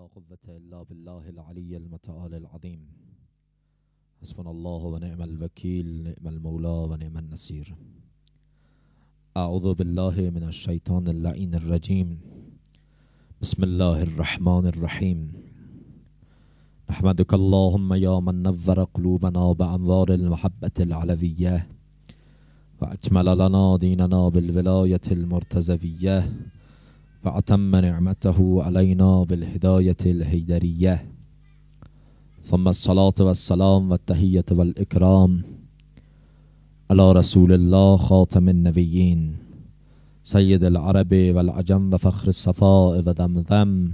قوة إلا بالله العلي المتعال العظيم. حسبنا الله ونعم الوكيل، نعم المولى ونعم النصير. أعوذ بالله من الشيطان اللعين الرجيم. بسم الله الرحمن الرحيم. نحمدك اللهم يا من نور قلوبنا بأنوار المحبة العلوية، وأكمل لنا ديننا بالولاية المرتزوية، وأتم نعمته علينا بالهداية الهيدرية. ثم الصلاة والسلام والتحية والإكرام على رسول الله خاتم النبيين، سيد العرب والعجم وفخر الصفاء وذمذم،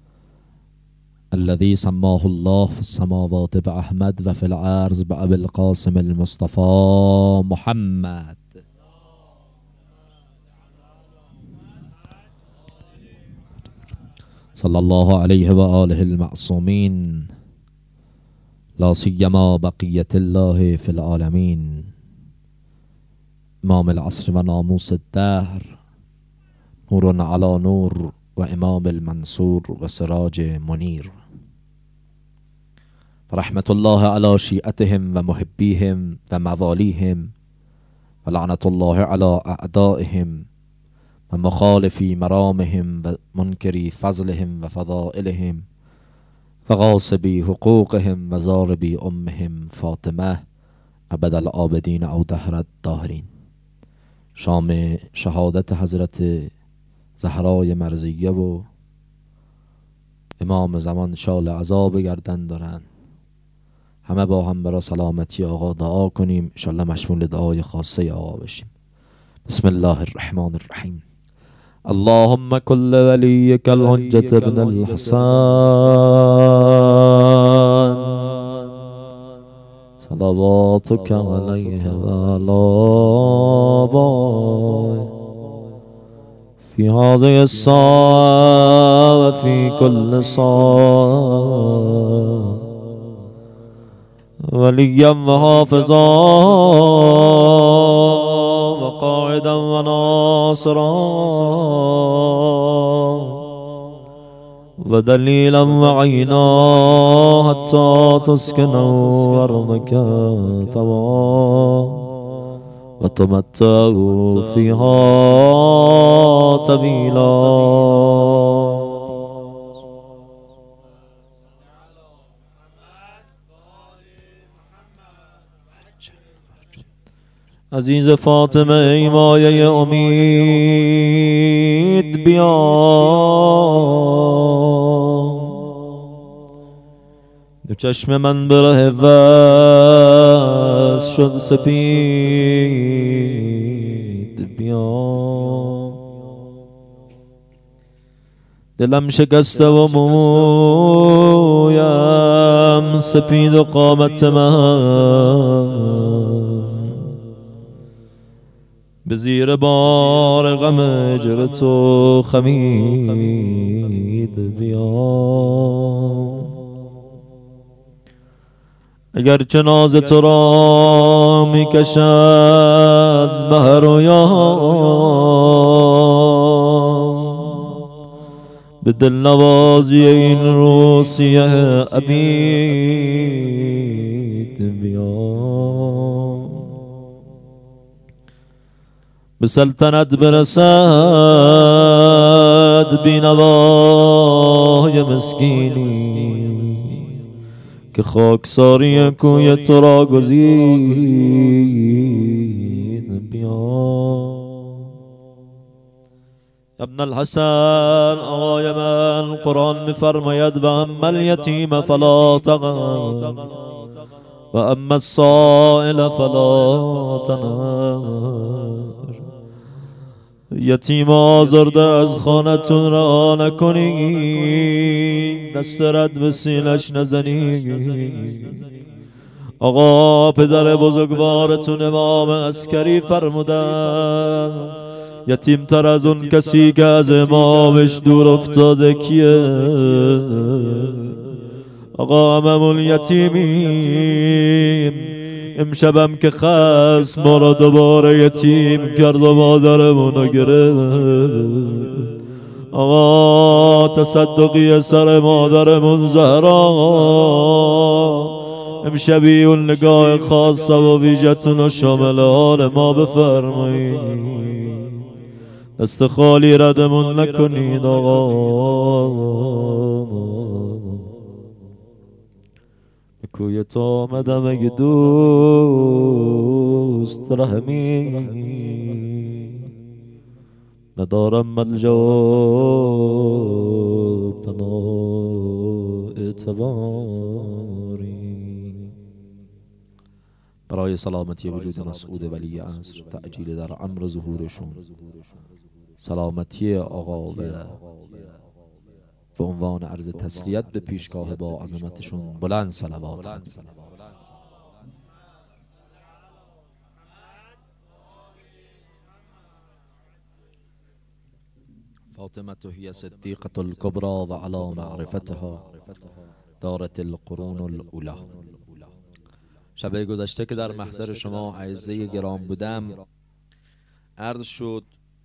الذي سماه الله في السماوات بأحمد وفي الأرض بأبي القاسم المصطفى محمد. صلى الله عليه وآله المعصومين، لا سيما بقية الله في العالمين، إمام العصر وناموس الدهر، نور على نور وإمام المنصور وسراج منير. رحمة الله على شيعتهم ومحبيهم ومواليهم، ولعنة الله على أعدائهم ومخالفي مرامهم ومنكري فضلهم وفضائلهم وغاصبي حقوقهم وزاربي أمهم فاطمة أبد العابدين أو دهر الداهرين. شام شهادت حضرت زهرای مرضیه و امام زمان شال عذاب گردن دارن. همه با هم برای سلامتی آقا دعا کنیم، انشالله مشمول دعای خاصه آقا بشیم. بسم الله الرحمن الرحیم. اللهم كل وليك الحجة ابن الحسن صلواتك عليه وعلى آبائه في هذه الساعة وفي كل ساعة، وليا وحافظا وقائدا وناصرا ودليلا وعينا حتى تسكنوا أرضك طوعا وتمتعوا فيها طويلا. عزیز فاطمه ای مایه امید بیا، دو چشم من به ره وصل شد سپید بیا. دلم شکسته و مویم سپید و قامت من به زیر بار غم هجر تو خمید بیا. اگر چه ناز تو را می کشد بحر و به دل نوازی این روسیه عبید بیا. به سلطنت برسد بینوای مسکینی که خاکساری کوی تو را گزید بیا. ابن الحسن آقای من قرآن می‌فرماید و اما الیتیم فلا تقهر و اما السائل فلا تنهر. یتیم آزرده از خانتون را نکنی، دست رد به سینش نزنی. آقا پدر بزرگوارتون امام عسکری فرمودن یتیم تر از اون کسی که از امامش دور افتاده کیه؟ آقا هممون یتیمیم. امشبم که خصم ما را دوباره یتیم کرد و مادرمونو گرفت. آقا تصدقی سر مادرمون زهرا، امشبی اون نگاه خاصه و ویژتون رو شامل حال ما بفرمایید، دست خالی ردمون نکنید آقا. به کوی تو آمدم اگه دوست رحمی، ندارم ملجا پناه اعتباری. برای سلامتی وجود مسعود ولی عصر، تعجیل در امر ظهورشون، سلامتی آقا و به عنوان عرض تسلیت به پیشگاه با عظمتشون بلند صلوات. فاطمة هي صديقة الكبرى وعلى معرفتها دارت القرون الاولى. شب گذشته که در محضر شما اعزه گرام بودم، عرض شد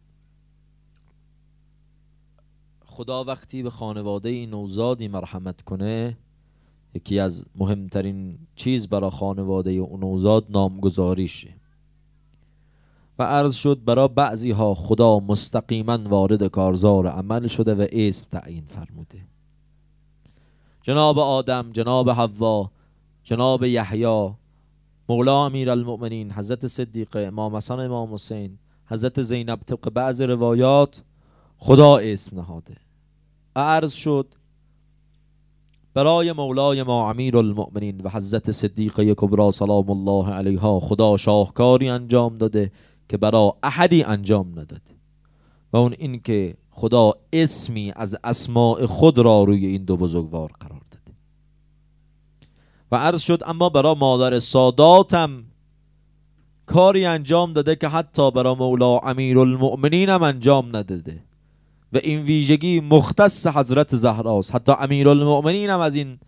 خدا وقتی به خانواده نوزادی مرحمت کنه، یکی از مهمترین چیز برای خانواده اون نوزاد نامگذاریشه. و عرض شد برای بعضی ها خدا مستقیما وارد کارزار عمل شده و اسم تعیین فرموده. جناب آدم، جناب حوا، جناب یحیی، مولا امیرالمؤمنین حضرت صدیقه، امام حسن، امام حسین، حضرت زینب، طبق بعض روایات خدا اسم نهاده. عرض شد برای مولای ما امیرالمؤمنین و حضرت صدیقه کبری سلام الله علیها خدا شاهکاری انجام داده که برای احدی انجام نداده، و اون این که خدا اسمی از اسماء خود را روی این دو بزرگوار قرار داده. و عرض شد اما برای مادر ساداتم کاری انجام داده که حتی برای مولا امیرالمؤمنین هم انجام نداده، و این ویژگی مختص حضرت زهراست. حتی امیرالمؤمنین هم از این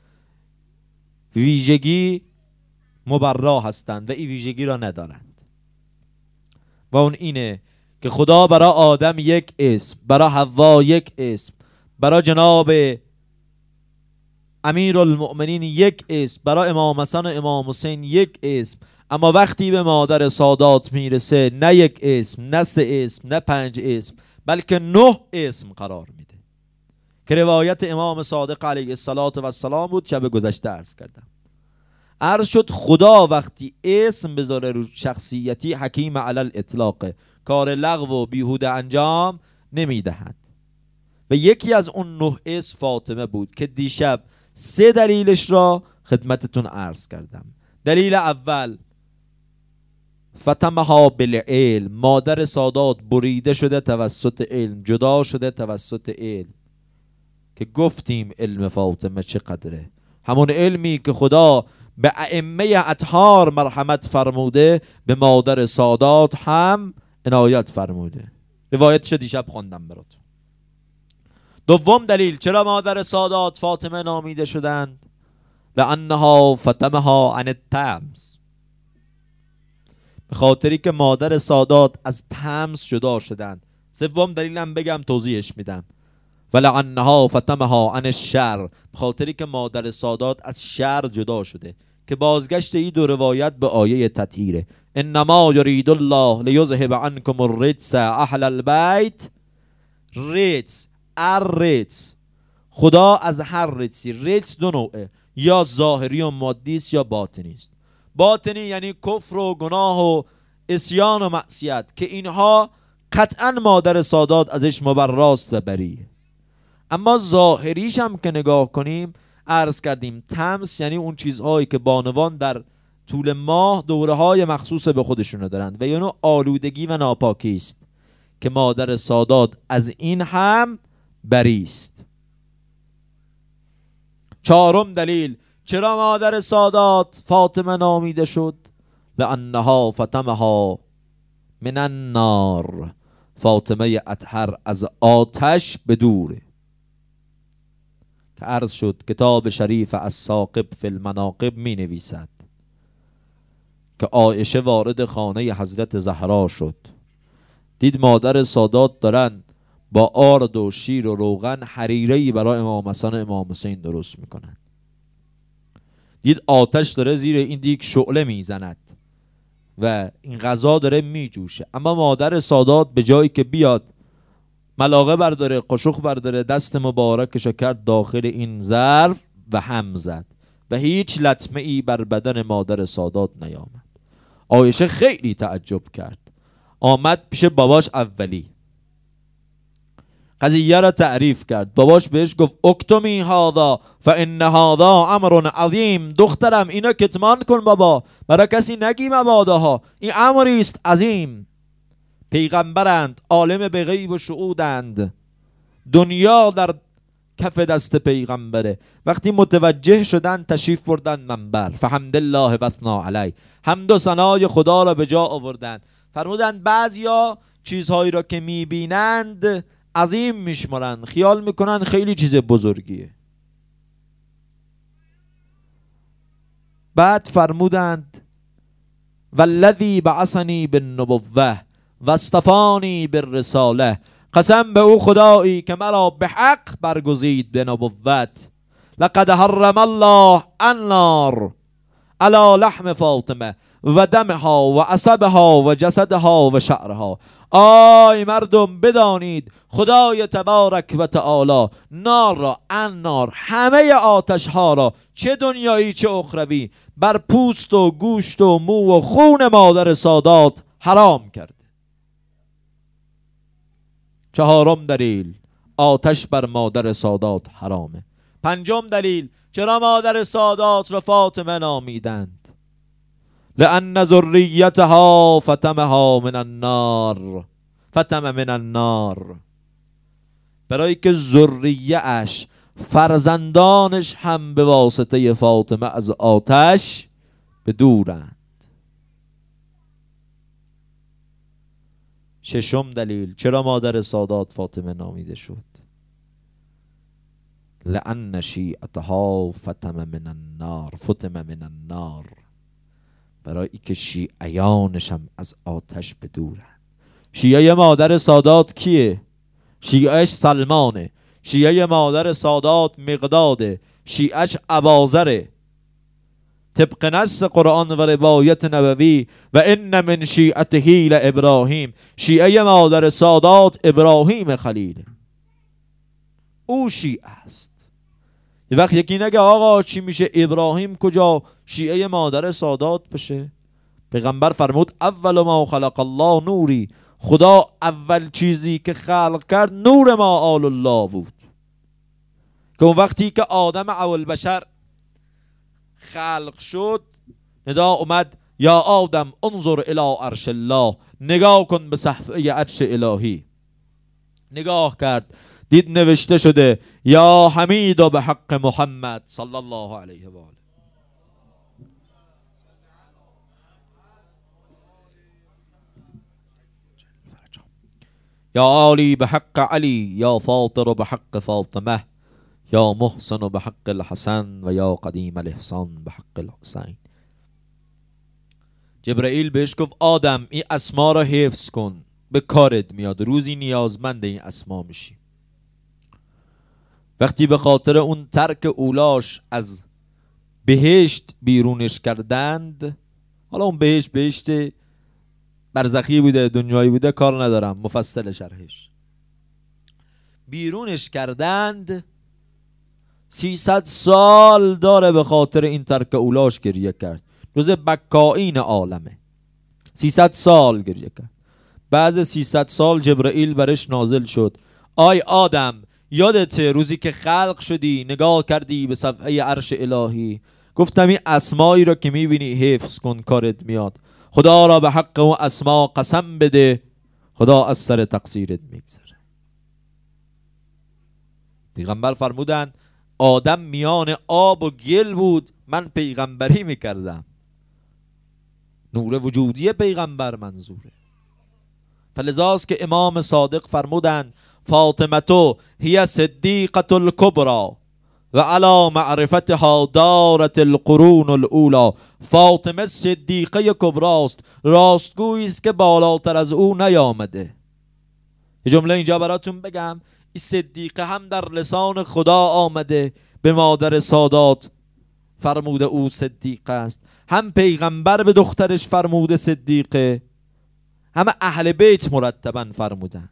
ویژگی مبرا هستند و این ویژگی را ندارند، و اون اینه که خدا برای آدم یک اسم، برای حوا یک اسم، برای جناب امیرالمؤمنین یک اسم، برای امام حسن و امام حسین یک اسم، اما وقتی به مادر سادات میرسه نه یک اسم، نه 3 اسم، نه 5 اسم، بلکه 9 اسم قرار میده که روایت امام صادق علیه السلام بود. شب گذشته عرض کردم. عرض شد خدا وقتی اسم بذاره رو شخصیتی حکیم علی الاطلاق، کار لغو و بیهوده انجام نمیدهد، و یکی از اون 9 اسم فاطمه بود که دیشب 3 دلیلش را خدمتتون عرض کردم. دلیل اول فتمها بالعلم، مادر سادات بریده شده توسط علم، جدا شده توسط علم، که گفتیم علم فاطمه چقدره، همون علمی که خدا به ائمه اطهار مرحمت فرموده به مادر سادات هم عنایت فرموده. روایتش دیشب خواندم براتون. دوم دلیل چرا مادر سادات فاطمه نامیده شدند، لانها فتمها عن التمس، به خاطری که مادر سادات از تمس جدا شدند. سوم دلیلم بگم توضیحش میدم، ولعنها فتمها عن الشر، به خاطری که مادر سادات از شر جدا شده، که بازگشت این 2 روایت به آیه تطهیره. انما یرید الله لیذهب عنکم الرجس اهل البیت. رجس، الرجس، خدا از هر رجسی، رجس 2 نوعه، یا ظاهری و مادی است یا باطنی است. باطنی یعنی کفر و گناه و عصیان و معصیت، که اینها قطعا مادر سادات ازش مبراست و بریه. اما ظاهریش هم که نگاه کنیم، عرض کردیم تمس یعنی اون چیزهایی که بانوان در طول ماه دوره‌های مخصوص به خودشون دارند، و یعنی آلودگی و ناپاکی است که مادر سادات از این هم بری است. 4م دلیل چرا مادر سادات فاطمه نامیده شد، لانها فتمها من النار، فاطمه اطهر از آتش به دوره، که عرض شد کتاب شریف الثاقب فی المناقب می نویسد که عایشه وارد خانه حضرت زهرا شد، دید مادر سادات دارن با آرد و شیر و روغن حریره‌ای برای امام حسن و امام حسین درست میکنن. دید آتش داره زیر این دیگ شعله میزند و این غذا داره میجوشه، اما مادر سادات به جایی که بیاد ملاقه برداره، قاشق برداره، دست مبارکش کرد داخل این ظرف و هم زد و هیچ لطمه ای بر بدن مادر سادات نیامد. عایشه خیلی تعجب کرد، آمد پیش باباش اولی، قضیه را تعریف کرد. باباش بهش گفت اکتمی هذا فان هذا امر عظیم. دخترم اینو کتمان کن بابا، برای کسی نگی مباداها، این امری است عظیم. پیغمبرند، عالم به غیب و شهودند، دنیا در کف دست پیغمبره. وقتی متوجه شدن تشریف بردن منبر، فحمدالله و ثنا علی، حمد و ثنای خدا را به جا آوردند. فرمودند بعضیا چیزهایی را که میبینند عظیم میشمارند، خیال میکنن خیلی چیز بزرگیه. بعد فرمودند والذی بعثنی بالنبوة و اصطفانی بالرساله، قسم به او خدایی که مرا به حق برگزید به نبوت. لقد حرم الله النار علی لحم فاطمه و دمها و عصبها و جسدها و شعرها. آی مردم بدانید خدای تبارک و تعالی نار را، النار، همه آتش ها را، چه دنیایی چه اخروی، بر پوست و گوشت و مو و خون مادر سادات حرام کرده. چهارم دلیل، آتش بر مادر سادات حرامه. پنجم دلیل، چرا مادر سادات را فاطمه نامیدند؟ لأن ذریتها فتمها من النار، فتم من النار، برای که ذریه اش، فرزندانش هم به واسطه فاطمه از آتش به دورند. ششم دلیل، چرا مادر سادات فاطمه نامیده شد؟ لأن شیعتها فتم من النار، فتم من النار، برای که شیعیانش هم از آتش به دورند. شیعه مادر سادات کیه؟ شیعهش سلمانه، شیعه مادر سادات مقداده، شیعهش اباذره. طبق نص قرآن و روایت نبوی و ان من شیعته لابراهیم، شیعه مادر سادات ابراهیم خلیله، او شیعه است. یه وقت یکی نگه آقا چی میشه ابراهیم کجا شیعه مادر سادات بشه؟ پیغمبر فرمود اول ما خلق الله نوری، خدا اول چیزی که خلق کرد نور ما آل الله بود. که اون وقتی که آدم اول بشر خلق شد ندا اومد یا آدم انظر الی عرش الله، نگاه کن به صفحه عرش الهی. نگاه کرد دید نوشته شده یا حمید و به حق محمد صلی الله علیه و آله. یا علی به حق علی، یا فاطر به حق فاطمه، یا محسن به حق الحسن و یا قدیم الاحسان به حق الحسین. جبرائیل بهش گفت آدم این اسما را حفظ کن، به کارت میاد، روزی نیازمند این اسما میشی. وقتی به خاطر اون ترک اولاش از بهشت بیرونش کردند، حالا اون بهشت برزخی بوده دنیایی بوده کار ندارم مفصل شرحش، بیرونش کردند، 300 سال داره به خاطر این ترک اولاش گریه کرد، جز بکائین عالمه. 300 سال گریه کرد. بعد 300 سال جبرائیل برش نازل شد، آی آدم یادته روزی که خلق شدی نگاه کردی به صفحه عرش الهی، گفتم این اسمایی را که میبینی حفظ کن کارت میاد. خدا را به حق اون اسما قسم بده، خدا از سر تقصیرت میگذره. پیغمبر فرمودن آدم میان آب و گل بود، من پیغمبری میکردم. نور وجودی پیغمبر منظوره. فلذاست که امام صادق فرمودن فاطمتو هی صدیقة الکبری و علی معرفتها دارت القرون الاولا. فاطمه صدیقه کبراست، راستگویی است که بالاتر از او نیامده. یه جمله اینجا براتون بگم، این صدیقه هم در لسان خدا آمده، به مادر سادات فرموده او صدیقه است، هم پیغمبر به دخترش فرموده صدیقه، همه اهل بیت مرتبا فرمودند.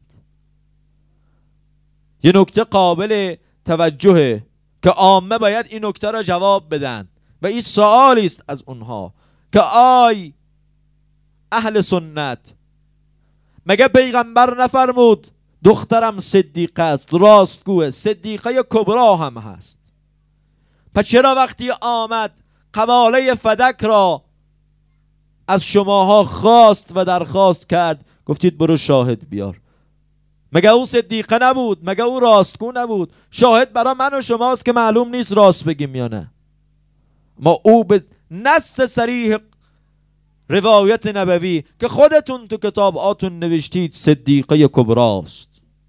یه نکته قابل توجهه که عامه باید این نکته را جواب بدن و این سوالی است از اونها که آی اهل سنت، مگه پیغمبر نفرمود دخترم صدیقه است، راستگوه، صدیقه کبرا هم هست؟ پس چرا وقتی آمد قباله فدک را از شماها خواست و درخواست کرد گفتید برو شاهد بیار؟ مگه او صدیقه نبود؟ مگه او راستگو نبود؟ شاهد برای من و شماست که معلوم نیست راست بگیم یا نه. ما او به نص صریح روایت نبوی که خودتون تو کتاباتون نوشتید صدیقه کبراست،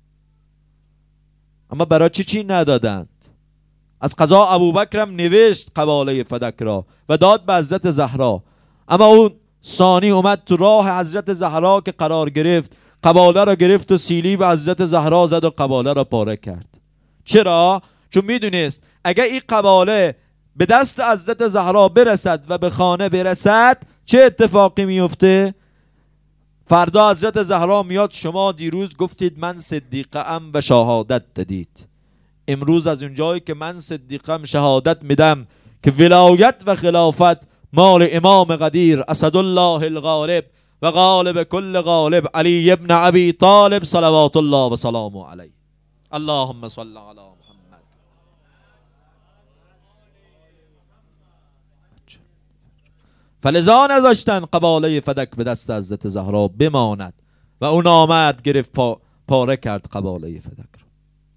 اما برای چی ندادند؟ از قضا ابوبکرم نوشت قباله فدک را و داد به حضرت زهرا، اما اون ثانی اومد تو راه حضرت زهرا که قرار گرفت، قباله را گرفت و سیلی به حضرت زهرا زد و قباله را پاره کرد. چرا؟ چون میدونست اگه این قباله به دست حضرت زهرا برسد و به خانه برسد چه اتفاقی میفته؟ فردا حضرت زهرا میاد شما دیروز گفتید من صدیقه ام و شهادت دادید، امروز از اونجایی که من صدیقه ام شهادت میدم که ولایت و خلافت مال امام قدیر اسدالله الغالب و غالب کل غالب علی ابن ابی طالب صلوات الله و سلامه علیه. اللهم صل علی محمد. فلذا نذاشتن قباله فدک به دست حضرت زهرا بماند و اون آمد گرفت پاره کرد قباله فدک را.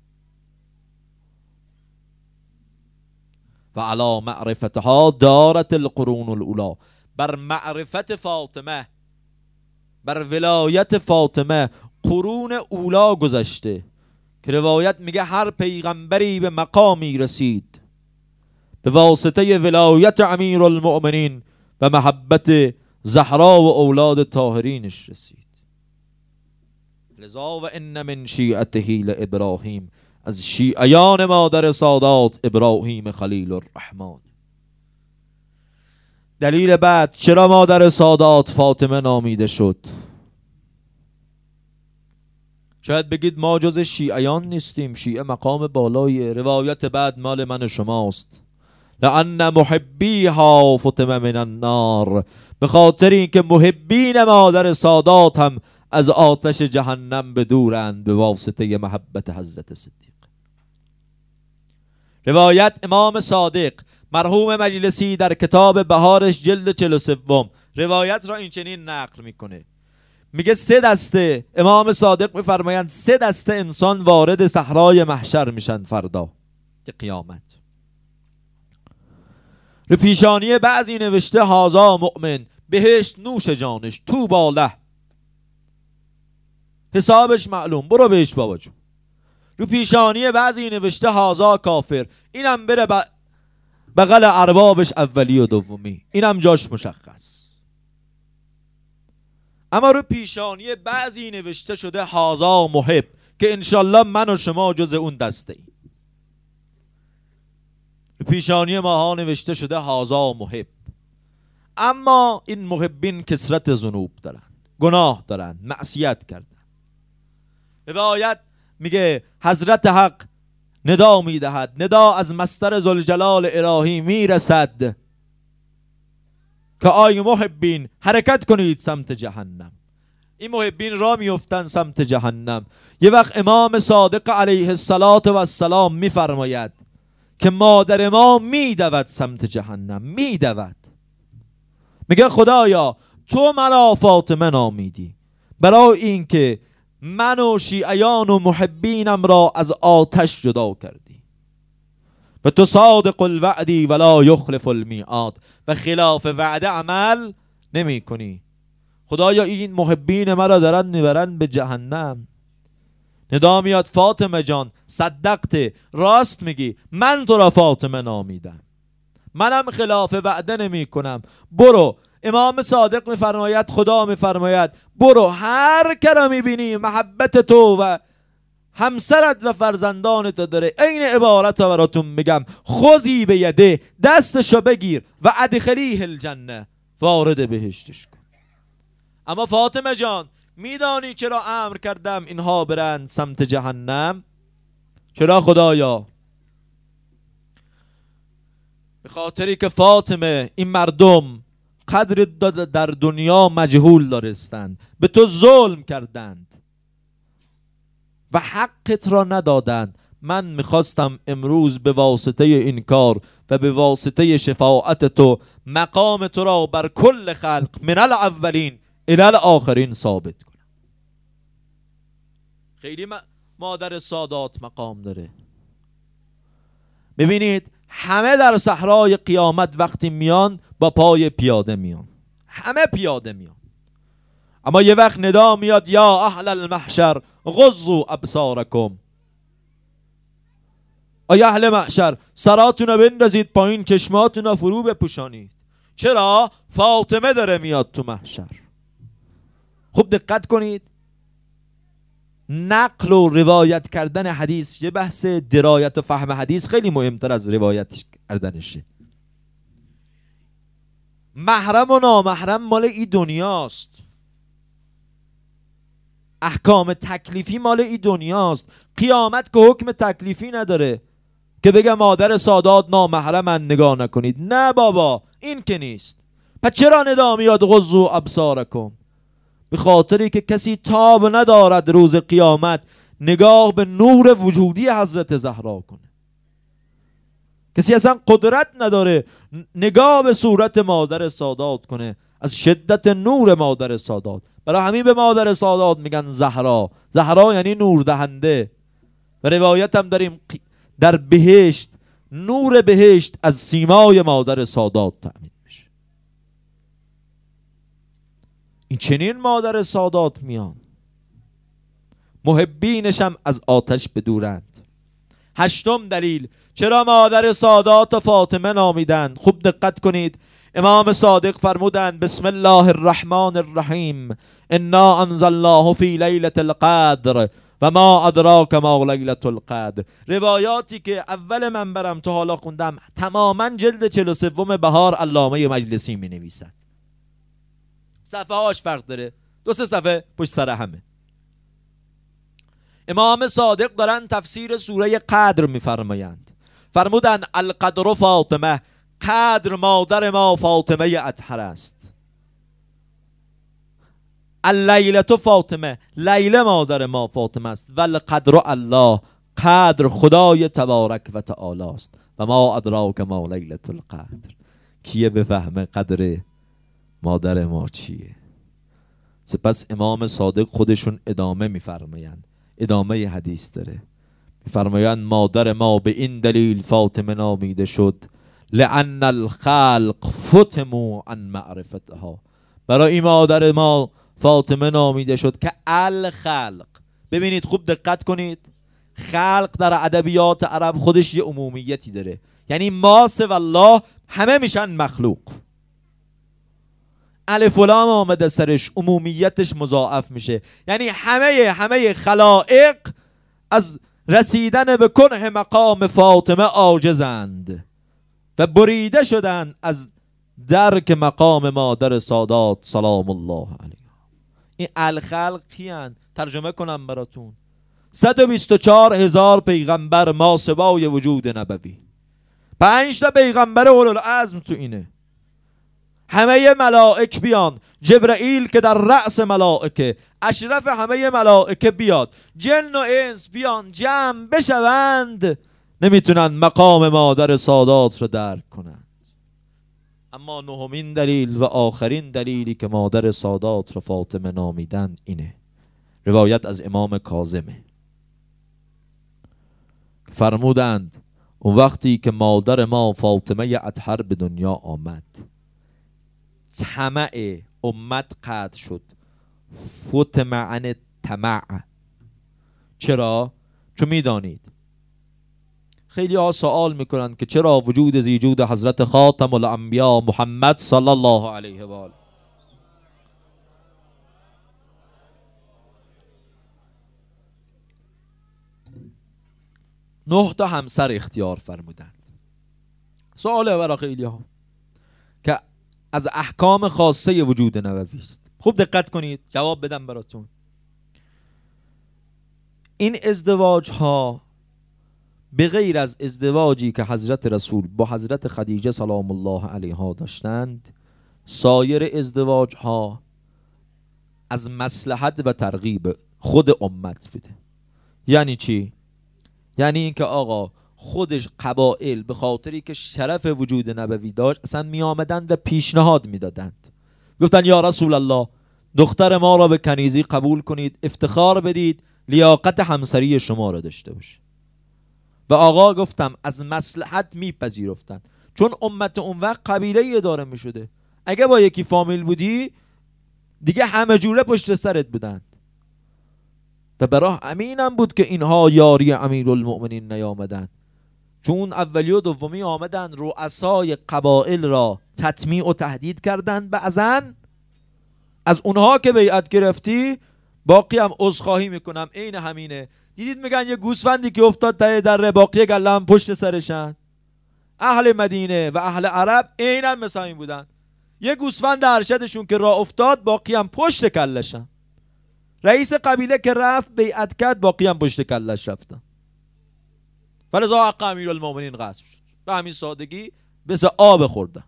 و علی معرفتها دارت القرون الاولی، بر معرفت فاطمه، بر ولایت فاطمه قرون اولا گذشته که روایت میگه هر پیغمبری به مقامی رسید به واسطه ولایت امیر المؤمنین و محبت زهرا و اولاد طاهرینش رسید. لذا و ان من شیعته لابراهیم، از شیعیان مادر سادات ابراهیم خلیل الرحمن. دلیل بعد چرا مادر سادات فاطمه نامیده شد؟ شاید بگید ما جز شیعیان نیستیم، شیعه مقام بالایی، روایت بعد مال من و شماست. لأن محبیها فاطمه من النار، به خاطر اینکه محبین مادر سادات هم از آتش جهنم به دورند به واسطه محبت حضرت صدیق. روایت امام صادق مرحوم مجلسی در کتاب بهارش جلد 43 روایت را این چنین نقل میکنه، میگه 3 دسته، امام صادق میفرمایند 3 دسته انسان وارد صحرای محشر میشن فردا که قیامت. رو پیشانی بعضی نوشته هازا مؤمن بهشت نوش جانش تو باله، حسابش معلوم برو بهشت بابا جون. رو پیشانی بعضی نوشته هازا کافر، اینم بره بغل اربابش اولی و دومی، اینم جاش مشخص. اما رو پیشانی بعضی نوشته شده هازا محب که انشالله من و شما جز اون دسته ایم. رو پیشانی ماها نوشته شده هازا محب، اما این محبین کثرت ذنوب دارند، گناه دارند، معصیت کردند. روایت میگه حضرت حق ندا میدهد، ندا از مصدر ذوالجلال الهی میرسد که آی محبین حرکت کنید سمت جهنم. این محبین را میفتن سمت جهنم. یه وقت امام صادق علیه السلام میفرماید که مادر ما میدود سمت جهنم، میدود. میگه خدایا تو مرا فاطمه نامیدی برای اینکه من و شیعیان و محبینم را از آتش جدا کردی و تو صادق الوعدی ولا یخلف المیعاد، و خلاف وعده عمل نمی کنی. خدایا این محبین مرا دارن میبرن به جهنم. ندا میاد فاطمه جان صدقت، راست میگی، من تو را فاطمه نامیدم، منم خلاف وعده نمی کنم، برو امام صادق میفرماید، خدا میفرماید برو هر که را میبینی محبت تو و همسرت و فرزندانت داره، این عبارت ها براتون میگم، خذی به یده، دستشو بگیر و ادخلیه الجنه، وارد بهشتش کن. اما فاطمه جان میدانی چرا امر کردم اینها برند سمت جهنم؟ چرا خدایا؟ به خاطری که فاطمه این مردم قدر در دنیا مجهول دارستند، به تو ظلم کردند و حقت را ندادند. من میخواستم امروز به واسطه این کار و به واسطه شفاعت تو مقام تو را بر کل خلق من الاولین الی الاخرین ثابت کنم. خیلی مادر سادات مقام داره. ببینید همه در صحرای قیامت وقتی میان با پای پیاده میان، همه پیاده میان، اما یه وقت ندا میاد یا اهل المحشر غضوا ابصارکم، آیا اهل محشر سراتون رو بندازید پایین، چشماتون رو فرو بپوشانید. چرا؟ فاطمه داره میاد تو محشر. خوب دقت کنید، نقل و روایت کردن حدیث یه بحث درایت و فهم حدیث خیلی مهمتر از روایت کردنشه. محرم و نامحرم مال این دنیاست، احکام تکلیفی مال این دنیاست. قیامت که حکم تکلیفی نداره که بگه مادر سادات نامحرمن نگاه نکنید. نه بابا، این که نیست. پس چرا ندا میاد غضوا ابصارکم؟ به خاطری که کسی تاب ندارد روز قیامت نگاه به نور وجودی حضرت زهرا کنه. کسی اصلا قدرت نداره نگاه به صورت مادر سادات کنه از شدت نور مادر سادات. برای همین به مادر سادات میگن زهرا. زهرا یعنی نور دهنده. و روایت هم داریم در بهشت نور بهشت از سیمای مادر سادات تأمین میشه. این چنین مادر سادات میان، محبینش هم از آتش بدورند. هشتم دلیل چرا مادر سادات و فاطمه نامیدند، خوب دقت کنید. امام صادق فرمودند بسم الله الرحمن الرحیم انا انزلناه فی لیلة القدر و ما ادراک ما لیلة القدر. روایاتی که اول منبرم تا حالا خوندم تماما جلد 43 بهار علامه مجلسی می نویسد. صفحه هاش فرق داره، 2-3 صفحه پشت سر همه. امام صادق دارن تفسیر سوره قدر میفرمایند. فرمودن القدر فاطمه، قدر مادر ما فاطمه اطهر است. اللیله فاطمه، لیله مادر ما فاطمه است. و القدر الله، قدر خدای تبارک و تعالی است. و ما ادراک ما لیله القدر، کیه بفهمه قدر مادر ما چیه؟ سپس امام صادق خودشون ادامه میفرمایند، ادامه حدیث داره، میفرمایند مادر ما به این دلیل فاطمه نامیده شد لأن الخلق فتموا عن معرفتها. برای این مادر ما فاطمه نامیده شد که الخلق، ببینید خوب دقت کنید، خلق در ادبیات عرب خودش یه عمومیتی داره، یعنی ما سوی الله همه میشن مخلوق. الف و لام آمده سرش، عمومیتش مضاعف میشه، یعنی همه خلائق از رسیدن به کنه مقام فاطمه عاجزند و بریده شدند از درک مقام مادر سادات سلام الله علیها. این الخلق کیان؟ ترجمه کنم براتون. 124,000 پیغمبر ما سوای وجود نبوی، 5 تا پیغمبر اولوالعزم تو اینه. همه ملائک بیان، جبرائیل که در رأس ملائکه، اشرف همه ملائکه بیاد، جن و انس بیان جمع بشوند، نمیتونن مقام مادر سادات رو درک کنند. اما نهمین دلیل و آخرین دلیلی که مادر سادات رو فاطمه نامیدن اینه. روایت از امام کاظمه، فرمودند اون وقتی که مادر ما فاطمه اطهر به دنیا آمد، طمع امت قطع شد. فتمعن طمع. چرا؟ چون میدانید خیلی ها سوال میکنن که چرا وجود زیجود حضرت خاتم الانبیا محمد صلی الله علیه و آله 9 تا همسر اختیار فرمودند. سواله برای خیلی ها که از احکام خاصه وجود نبوی است. خوب دقت کنید جواب بدم براتون. این ازدواج ها به غیر از ازدواجی که حضرت رسول با حضرت خدیجه سلام الله علیها داشتند، سایر ازدواج ها از مصلحت و ترغیب خود امت بوده. یعنی چی؟ یعنی اینکه آقا خودش قبائل به خاطری که شرف وجود نبوی داشت اصلا می آمدند و پیشنهاد می دادند، گفتن یا رسول الله دختر ما را به کنیزی قبول کنید، افتخار بدید، لیاقت همسری شما را داشته باشه. و آقا گفتم از مصلحت میپذیرفتن، چون امت اون وقت قبیله اداره می شده. اگه با یکی فامیل بودی دیگه همه جوره پشت سرت بودند و برای امینم بود که اینها یاری امیرالمؤمنین نیامدند، چون اولی و دومی آمدند رؤسای قبائل را تطمیع و تهدید کردند. بعضاً از اونها که بیعت گرفتی باقی هم عذرخواهی میکنم عین همینه. دیدید میگن یه گوسفندی که افتاد ته دره باقی گله هم پشت سرشن. اهل مدینه و اهل عرب عیناً مثل این بودن. یه گوسفند ارشدشون که راه افتاد باقی هم پشت کلشن. رئیس قبیله که رفت بیعت کرد باقی هم پشت کلش رفتن. فلذا حق امیرالمؤمنین غصب شد. به همین سادگی بس آب خوردن.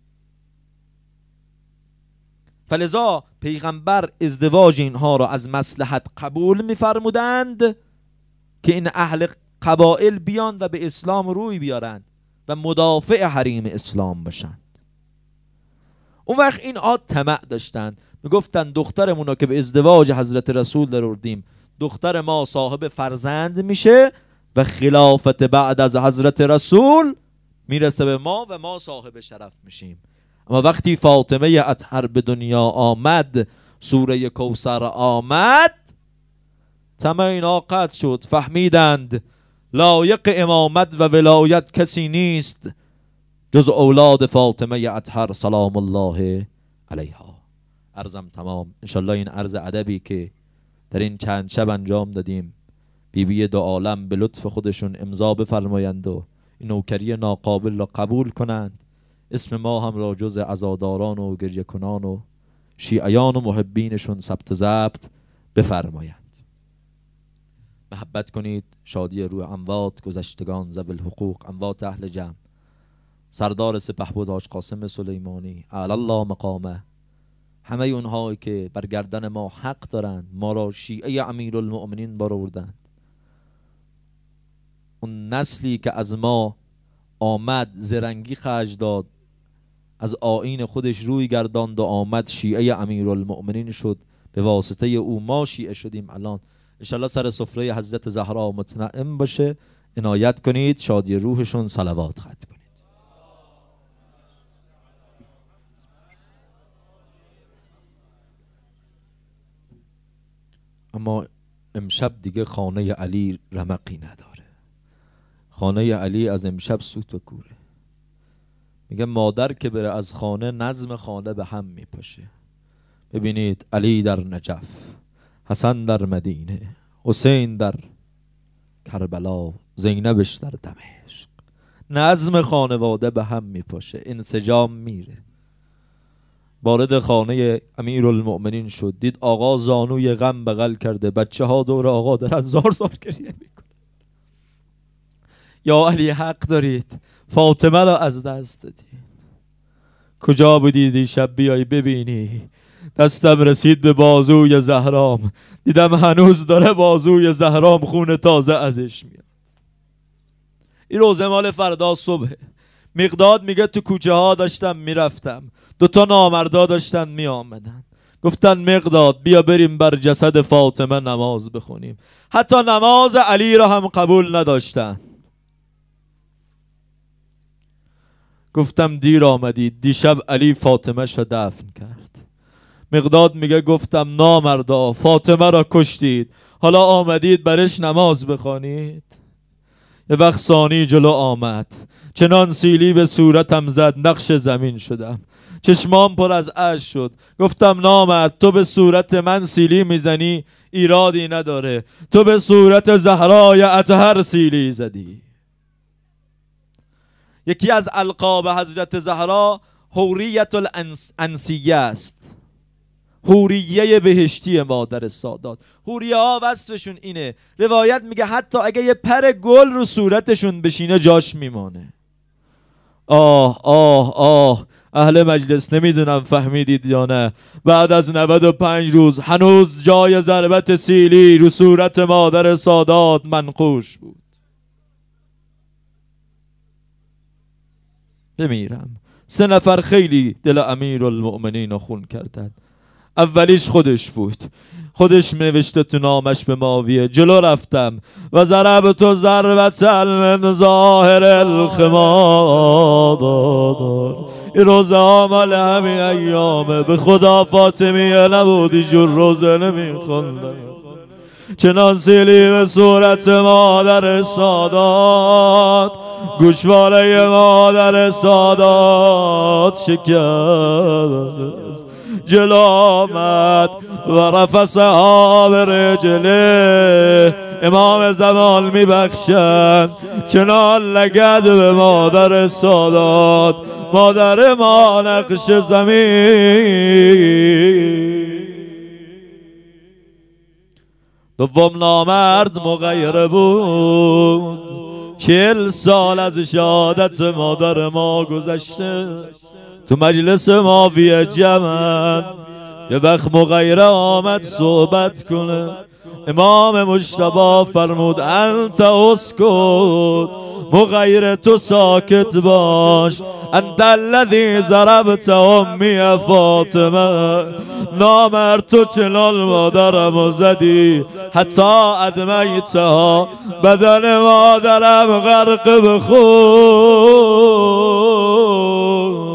فلذا پیغمبر ازدواج اینها را از مصلحت قبول می‌فرمودند که این اهل قبائل بیان و به اسلام روی بیارند و مدافع حریم اسلام باشند. اون وقت این طمع داشتند، میگفتن دخترمون رو که به ازدواج حضرت رسول دروردیم دختر ما صاحب فرزند میشه و خلافت بعد از حضرت رسول میرسه به ما و ما صاحب شرف میشیم. اما وقتی فاطمه اطهر به دنیا آمد، سوره کوثر آمد، طمع اینا قطع شد. فهمیدند لایق امامت و ولایت کسی نیست جز اولاد فاطمه اطهر سلام الله علیها. عرضم تمام. انشالله این عرض ادبی که در این چند شب انجام دادیم بیبی دو عالم به لطف خودشون امضا بفرمایند و این نوکری ناقابل را قبول کنند. اسم ما هم را جز عزاداران و گریه کنان و شیعیان و محبینشون ثبت و ضبط بفرمایند. محبت کنید. شادی روح اموات گذشتگان ذوی الحقوق، اموات اهل جمع، سردار سپهبد حاج قاسم سلیمانی اعلی الله مقامه، همه اونهایی که بر گردن ما حق دارند، ما را شیعه امیرالمؤمنین برآوردند. اون نسلی که از ما آمد زرنگی خرج داد، از آیین خودش روی گرداند و آمد شیعه امیرالمؤمنین شد، به واسطه او ما شیعه شدیم. الان انشالله سر سفره حضرت زهرا متنعم باشه. عنایت کنید، شادی روحشون صلوات ختم کنید. اما امشب دیگه خانه علی رمقی نداره. خانه علی از امشب سوت و کوره. میگه مادر که بره از خانه نظم خانه به هم میپاشه. ببینید علی در نجف، حسن در مدینه، حسین در کربلا، زینبش در دمشق، نظم خانواده به هم میپاشه، انسجام میره. وارد خانه امیرالمؤمنین شد، دید آقا زانوی غم بغل کرده، بچه ها دور آقا دارن زار زار گریه میکنن. یا علی حق دارید، فاطمه را از دست دادید. کجا بودید این شب بیای ببینی؟ دستم رسید به بازوی زهرام، دیدم هنوز داره بازوی زهرام خون تازه ازش میاد. این روزه مال فردا صبح. مقداد میگه تو کوچه ها داشتم میرفتم، 2 نامردا داشتن میآمدن، گفتن مقداد بیا بریم بر جسد فاطمه نماز بخونیم. حتی نماز علی را هم قبول نداشتن. گفتم دیر آمدید، دیشب علی فاطمه شو دفن کرد. مقداد میگه گفتم نامردا فاطمه را کشتید، حالا آمدید برش نماز بخوانید. یه وقت ثانی جلو آمد، چنان سیلی به صورتم زد نقش زمین شدم. چشمام پر از اشک شد. گفتم نامرد، تو به صورت من سیلی میزنی ایرادی نداره، تو به صورت زهرای اطهر سیلی زدی. یکی از القاب حضرت زهرا حوریت الانسیه است، حوریه بهشتی مادر سادات. حوریه ها وصفشون اینه، روایت میگه حتی اگه یه پر گل رو صورتشون بشینه جاش میمانه. آه آه آه اهل مجلس، نمیدونم فهمیدید یا نه، بعد از 95 روز هنوز جای ضربت سیلی رو صورت مادر سادات منقوش بود. بمیرم. 3 نفر خیلی دل امیرالمؤمنین رو خون کردن. اولیش خودش بود، خودش نوشته تو نامش به معاویه، جلو رفتم و ضرب تو ضربت من ظاهر الخمار. این روزه ها مال همین ایامه، به خدا فاطمیه نبودی جور روزه نمیخوندم. چنان سیلی به صورت مادر سادات، گوشواره مادر سادات شکست. جلو آمد و رفسها به رجله، امام زمان میبخشند چنان لگد به مادر سادات، مادر ما نقش زمین. دوم نامرد مغیر بود، 40 سال از شهادت مادر ما گذشته. تو مجلس معاویه جمن یه وقت مغیره آمد صحبت کنه، امام مجتبی فرمود انت اسکت، مغیره تو ساکت باش، انت الذی ضربت امی فاطمه، نامرد تو چنان مادرم زدی حتی ادمیتها، بدن مادرم غرق به خون.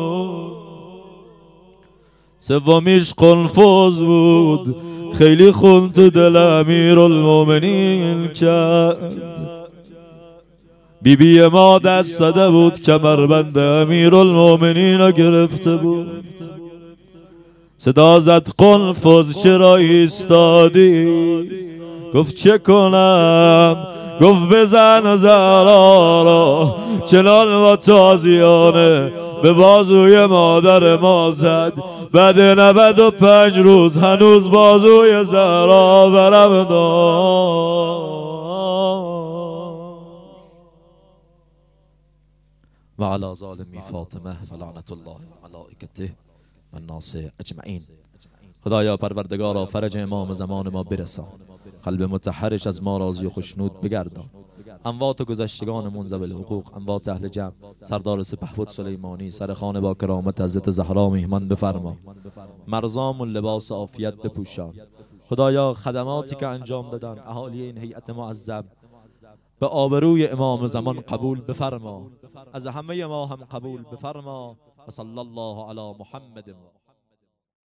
سومیش قنفذ بود، خیلی خون تو دل امیرالمؤمنین کرد. بیبی ما دست زده بود، کمربند امیرالمؤمنین را گرفته بود. صدا زد قنفذ چرا ایستادی؟ گفت چه کنم؟ گفت بزن زهرا را، چنان با تازیانه به بازوی مادر ما زد. بعد 95 روز هنوز بازوی زهرا برم داد. و علی ظالمی فاطمه فلعنت الله و ملائکته و الناس اجمعین. خدایا پروردگارا فرج امام زمان ما برسان، قلب متحرش از ما راضی و خشنود بگردان. اموات گذشتگان منزوی حقوق، اموات اهل جمع، سردار سپهبد سلیمانی سرخانه با کرامت حضرت زهرا میهمان بفرما. مرزام و لباس عافیت بپوشان. خدایا خدماتی که انجام دادن اهالی این هیئت معظم به آبروی امام زمان قبول بفرما، از همه ما هم قبول بفرما. و صلی الله علی محمد.